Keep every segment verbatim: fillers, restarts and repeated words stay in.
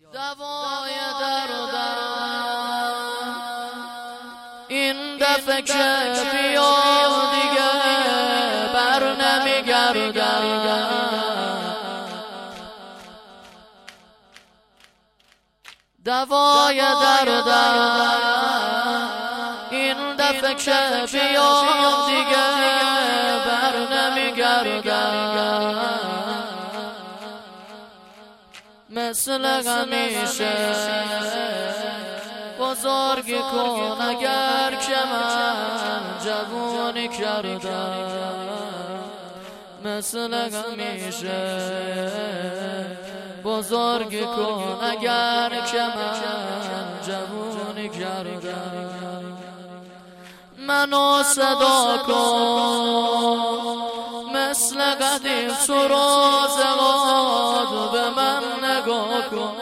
دوای دردم این دفعه که بیاد دیگه بر نمیگردم. دوای دردم این دفعه که بیاد دیگه بر نمیگردم. مثل همیشه بزرگی کن اگر که من جوانی کردم. مثل همیشه بزرگی کن اگر که من جوانی کردم. منو صدا کن مثل قدیم تو روز غاد به من نگاه کن.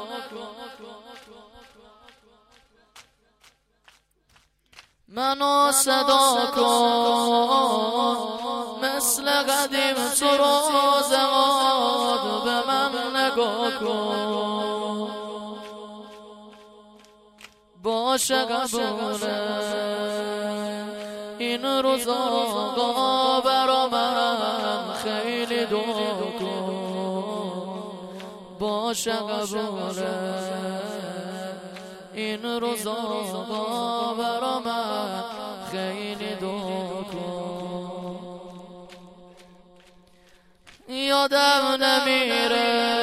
منو صدا کن مثل قدیم تو روز غاد به من نگاه کن. باشه قبوله این روز آقا برا من خیلی دعا کن. باشه قبوله این روز آقا برا من خیلی دعا کن. یادم نمیره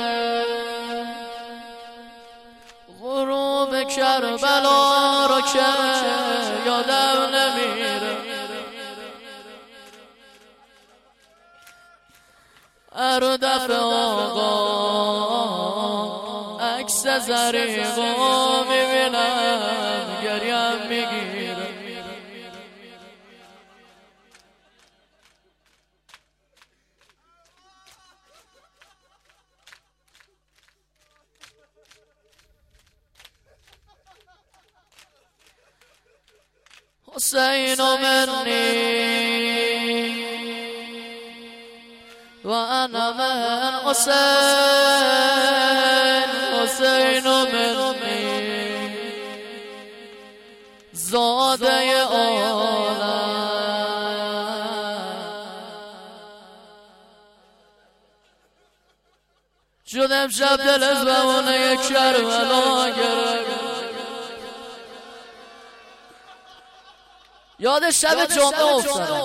غروب کربلا رو که یادم نمیره. هر دفعه آقا عکس زریقا میبینم گریم میگیره. حسین منی و انا من حسین. حسین منی زاده عالم. شدم شب دل از بمونه کربلا گرفت. یاد شب جمعه افتادم.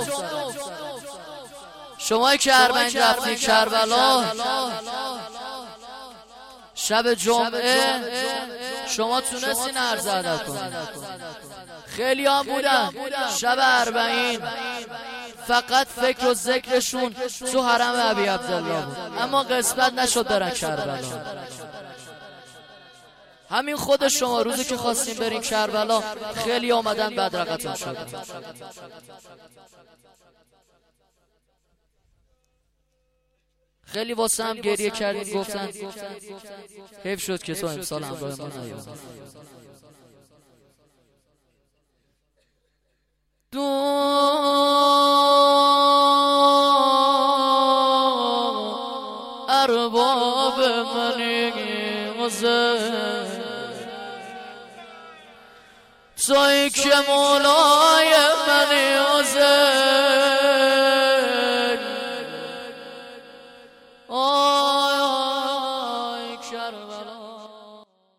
شما که اربعین رفتی کربلا شب جمعه شما تونستین عرض ادب کنید. خیلی هم بودن شب اربعین فقط فکر و ذکرشون تو حرم ابی عبدالله بود، اما قسمت نشد برن کربلا. همین خود شما روزی که خواستین برین کربلا خیلی آمدن بدرقتون شدن. خیلی واسه هم گریه کردین، گفتن حیف شد که تو امسال همراه ما نیومدی. دو ارباب منی حسین تویی که مولای منی حسین. آی آی کربلا